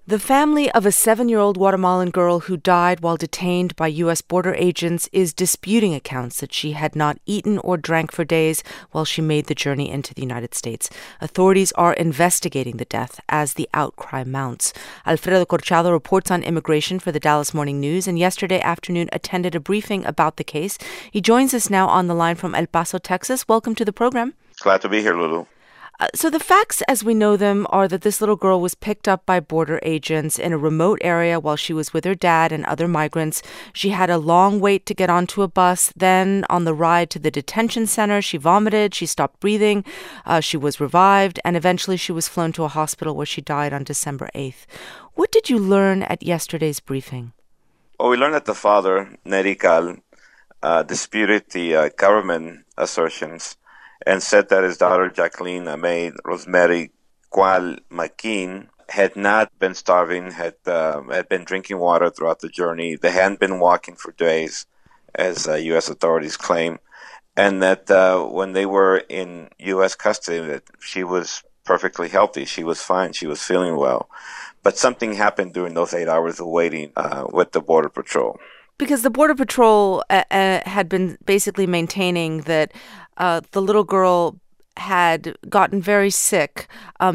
The family of a 7-year-old Guatemalan girl who died while detained by U.S. border agents is disputing accounts that she had not eaten or drank for days while she made the journey into the United States. Authorities are investigating the death as the outcry mounts. Alfredo Corchado reports on immigration for the Dallas Morning News and yesterday afternoon attended a briefing about the case. He joins us now on the line from El Paso, Texas. Welcome to the program. Glad to be here, Lulu. So the facts as we know them are that this little girl was picked up by border agents in a remote area while she was with her dad and other migrants. She had a long wait to get onto a bus. Then on the ride to the detention center, she vomited, she stopped breathing, she was revived, and eventually she was flown to a hospital where she died on December 8th. What did you learn at yesterday's briefing? Well, we learned that the father, Neri Cal, disputed the government assertions and said that his daughter, Jacqueline May Rosemary Cual McKean, had not been starving, had been drinking water throughout the journey. They hadn't been walking for days, as U.S. authorities claim, and that when they were in U.S. custody, that she was perfectly healthy. She was fine. She was feeling well. But something happened during those 8 hours of waiting with the Border Patrol. Because the Border Patrol had been basically maintaining that the little girl had gotten very sick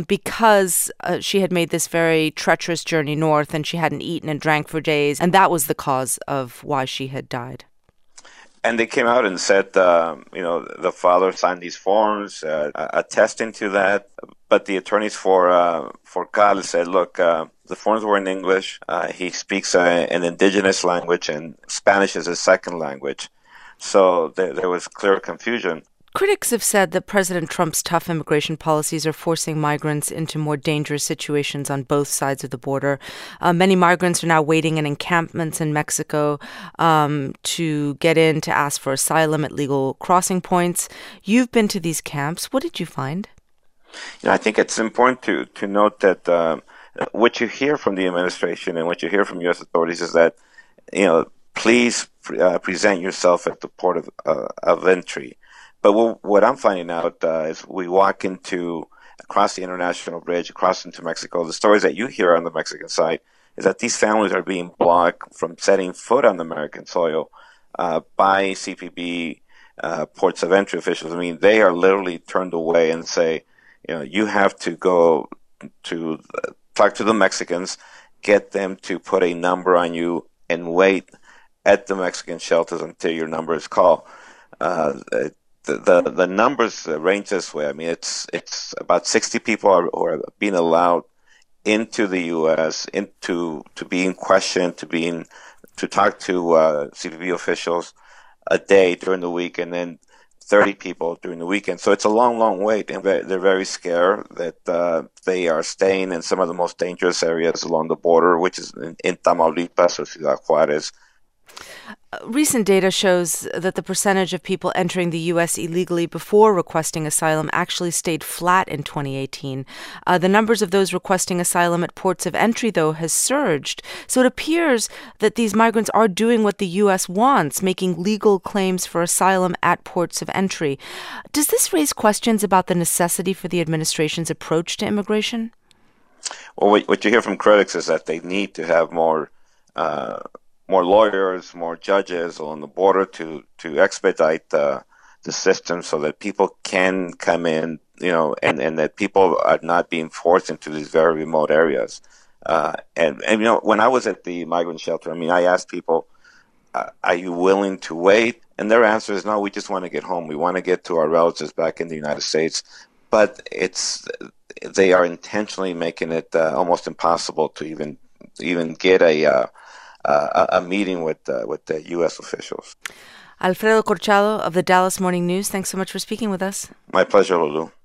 because she had made this very treacherous journey north and she hadn't eaten and drank for days, and that was the cause of why she had died. And they came out and said, the father signed these forms attesting to that. But the attorneys for Cal said, look, the forms were in English. He speaks an indigenous language, and Spanish is his second language. So there was clear confusion. Critics have said that President Trump's tough immigration policies are forcing migrants into more dangerous situations on both sides of the border. Many migrants are now waiting in encampments in Mexico to get in to ask for asylum at legal crossing points. You've been to these camps. What did you find? I think it's important to note that what you hear from the administration and what you hear from U.S. authorities is that, please present yourself at the port of entry. But what I'm finding out is we walk across the international bridge, across into Mexico. The stories that you hear on the Mexican side is that these families are being blocked from setting foot on American soil by CBP ports of entry officials. I mean, they are literally turned away and say, you have to go to talk to the Mexicans, get them to put a number on you, and wait at the Mexican shelters until your number is called. The numbers range this way. I mean, it's about 60 people who are being allowed into the U.S. to being questioned, to talk to CBP officials a day during the week, and then 30 people during the weekend. So it's a long, long wait, and they're very scared that they are staying in some of the most dangerous areas along the border, which is in Tamaulipas or Ciudad Juarez. Recent data shows that the percentage of people entering the U.S. illegally before requesting asylum actually stayed flat in 2018. The numbers of those requesting asylum at ports of entry, though, has surged. So it appears that these migrants are doing what the U.S. wants, making legal claims for asylum at ports of entry. Does this raise questions about the necessity for the administration's approach to immigration? Well, what you hear from critics is that they need to have more lawyers, more judges along the border to expedite the system so that people can come in, and that people are not being forced into these very remote areas. And when I was at the migrant shelter, I asked people, are you willing to wait? And their answer is, no, we just want to get home. We want to get to our relatives back in the United States. But they are intentionally making it almost impossible to even get a meeting with the U.S. officials. Alfredo Corchado of the Dallas Morning News, thanks so much for speaking with us. My pleasure, Lulu.